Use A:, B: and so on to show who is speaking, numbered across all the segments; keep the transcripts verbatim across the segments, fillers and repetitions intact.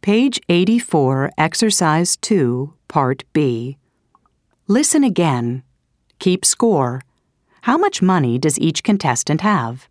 A: Page eighty-four, Exercise two, Part B. Listen again. Keep score. How much money does each contestant have?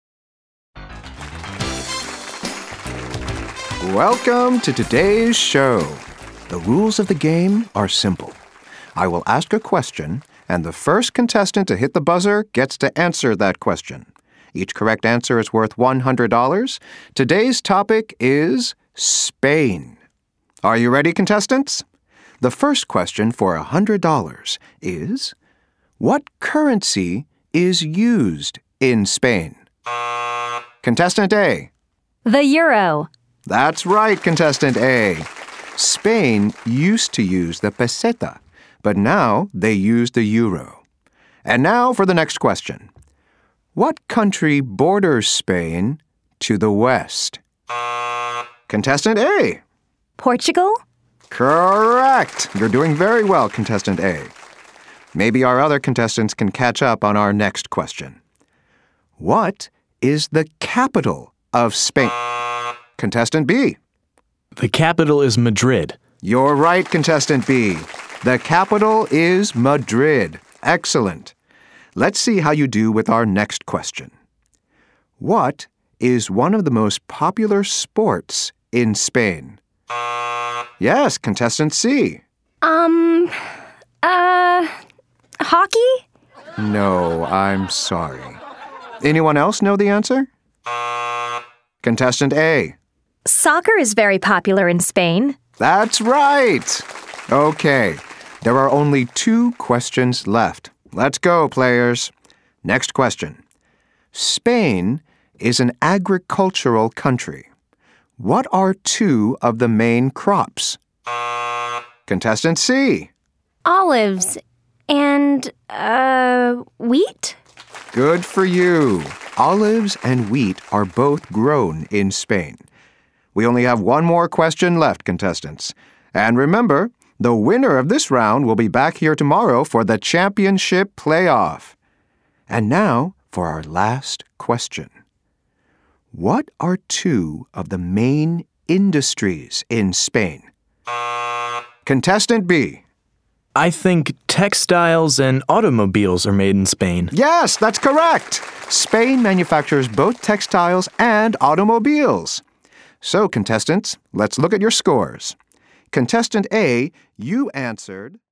B: Welcome to today's show. The rules of the game are simple. I will ask a question, and the first contestant to hit the buzzer gets to answer that question. Each correct answer is worth one hundred dollars. Today's topic is Spain. Are you ready, contestants? The first question for one hundred dollars is, what currency is used in Spain? Contestant A.
C: The euro.
B: That's right, contestant A. Spain used to use the peseta, but now they use the euro. And now for the next question. What country borders Spain to the west? Contestant A.
C: Portugal?
B: Correct. You're doing very well, contestant A. Maybe our other contestants can catch up on our next question. What is the capital of Spain? Contestant B.
D: The capital is Madrid.
B: You're right, contestant B. The capital is Madrid. Excellent. Let's see how you do with our next question. What is one of the most popular sports in Spain? Yes, contestant C.
C: Um, uh, hockey?
B: No, I'm sorry. Anyone else know the answer? Contestant A.
C: Soccer is very popular in Spain.
B: That's right. Okay, there are only two questions left. Let's go, players. Next question. Spain is an agricultural country. What are two of the main crops? Contestant C.
C: Olives and, uh, wheat?
B: Good for you. Olives and wheat are both grown in Spain. We only have one more question left, contestants. And remember, the winner of this round will be back here tomorrow for the championship playoff. And now for our last question. What are two of the main industries in Spain? Contestant B.
D: I think textiles and automobiles are made in Spain.
B: Yes, that's correct. Spain manufactures both textiles and automobiles. So, contestants, let's look at your scores. Contestant A, you answered...